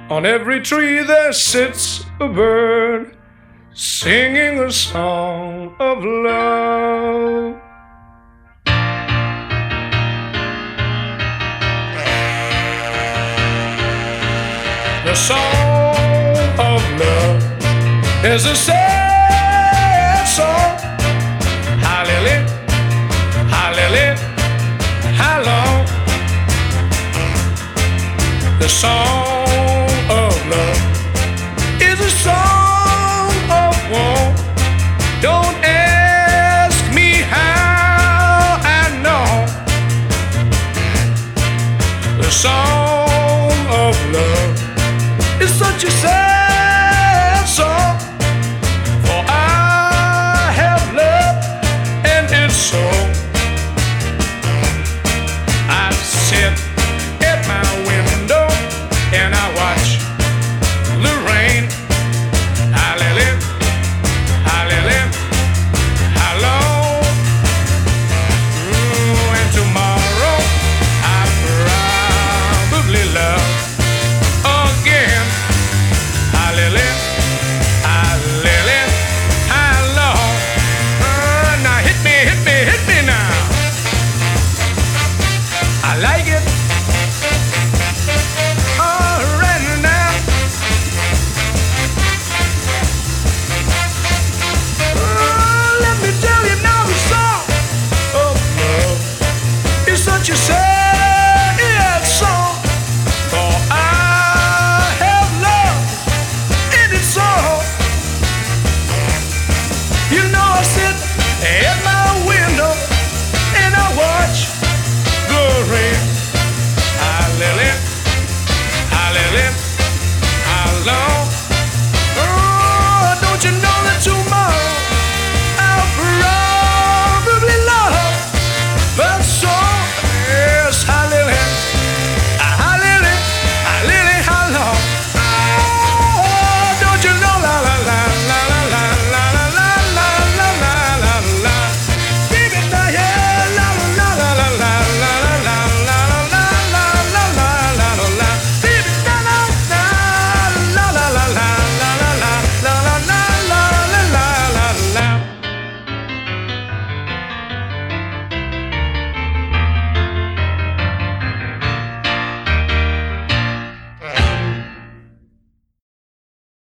On every tree there sits a bird, singing a song of love. The song of love is a sad song. Hallelujah, hallelujah, how long? The song of love is a song of war. Don't ask me how I know. The song of love is such a sad